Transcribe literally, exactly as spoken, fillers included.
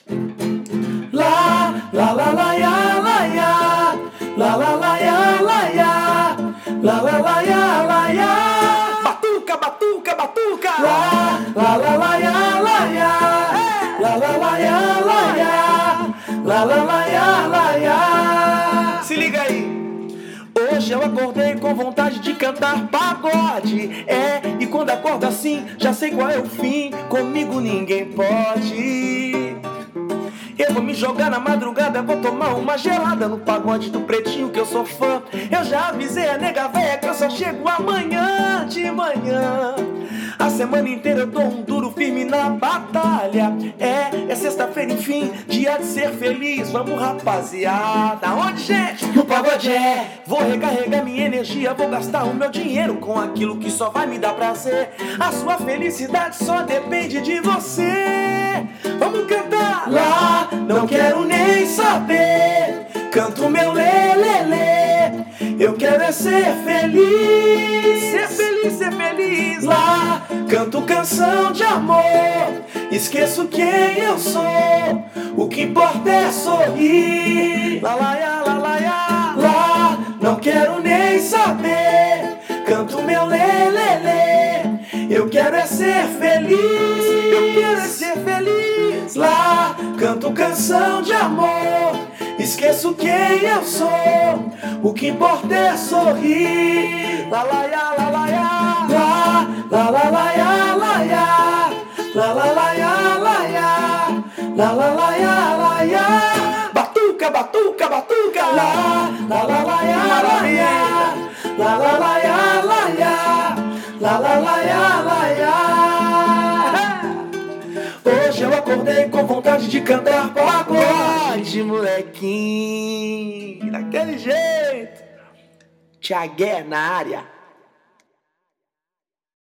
Lá, lá, lá, lá, ya, lá, ya. Lá, lá, lá, ya, lá, ya. Lá, lá, lá, ya, lá, ya. Batuca, batuca, batuca. Lá, lá, lá, lá, ya, lá, ya. Lá, lá, lá, ya, lá, ya. Lá, lá, lá, ya, lá, ya. Se liga aí. Hoje eu acordei com vontade de cantar pagode. É, e quando acordo assim, já sei qual é o fim. Comigo ninguém pode. Eu vou me jogar na madrugada, vou tomar uma gelada no pagode do Pretinho que eu sou fã. Eu já avisei a nega véia que eu só chego amanhã de manhã. A semana inteira eu dou um duro firme na batalha. É, é sexta-feira, enfim, dia de ser feliz. Vamos, rapaziada. Onde, gente? No pagode é. Vou recarregar minha energia, vou gastar o meu dinheiro com aquilo que só vai me dar prazer. A sua felicidade só depende de você. Vamos cantar! Lá, não quero nem saber. Canto meu lelele. Eu quero é ser feliz. Ser feliz, ser feliz. Lá, canto canção de amor. Esqueço quem eu sou. O que importa é sorrir. Lá, lá, ya, lá, lá, ya. Lá, não quero nem saber. Canto meu lelele. Eu quero é ser feliz. Eu quero é ser feliz. Lá, canto canção de amor. Esqueço quem eu sou. O que importa é sorrir. Lá, lá, ya, lá, lá, ya. Lá, lá, lá, lá, ya, lá, ya. Lá, lá, lá, ya, lá, ya. Lá, lá, lá, ya, lá, ya. Batuca, batuca, batuca. Lá, lá, lá, lá, ya, lá, ya. Lá, lá, lá, ya, lá, ya. Lá, lá, lá, ya, lá, ya. Hoje eu acordei com vontade de cantar pagode, molequinho. Daquele jeito. Thiagué na área.